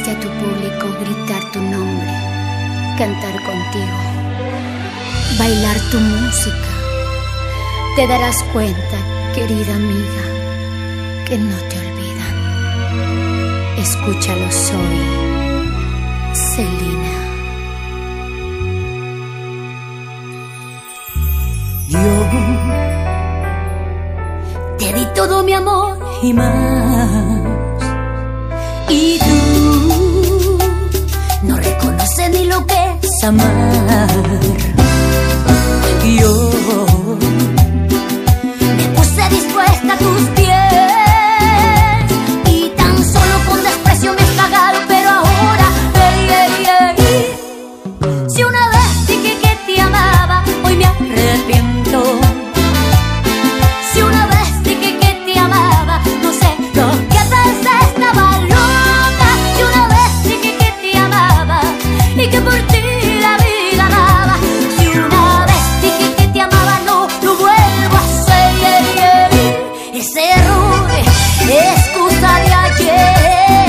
Escuchaste a tu público gritar tu nombre, cantar contigo, bailar tu música. Te darás cuenta, querida amiga, que no te olvidan. Escúchalo, soy Celina. Yo te di todo mi amor y más, y tú no reconoces ni lo que es amar. Yo me puse dispuesta a tus pies y tan solo con desprecio me has pagado, pero ahora, si una vez dije que te amaba, hoy me arrepiento. Si una vez dije que te amaba, no sé lo que pensé, estaba loca. Si una vez dije que te amaba y que por ti la vida daba. Si una vez dije que te amaba, no lo vuelvo a hacer. Ese error es excusa de ayer.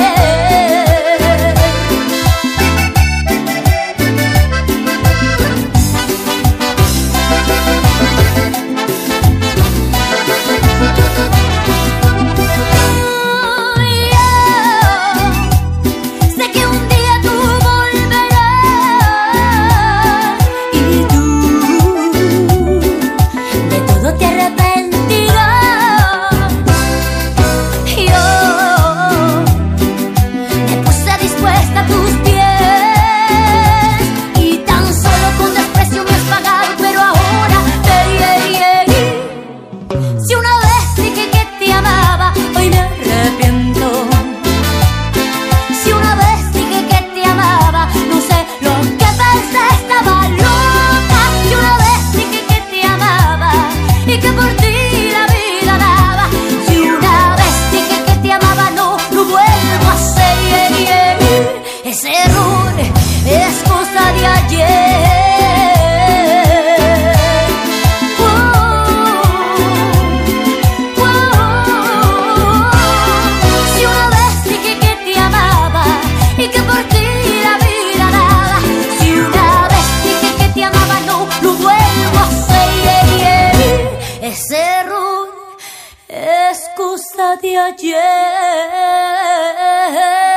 Ese error es cosa de ayer. Si una vez dije que te amaba y que por ti la vida daba. Si una vez dije que te amaba, no lo vuelvo a hacer. Ese error es cosa de ayer.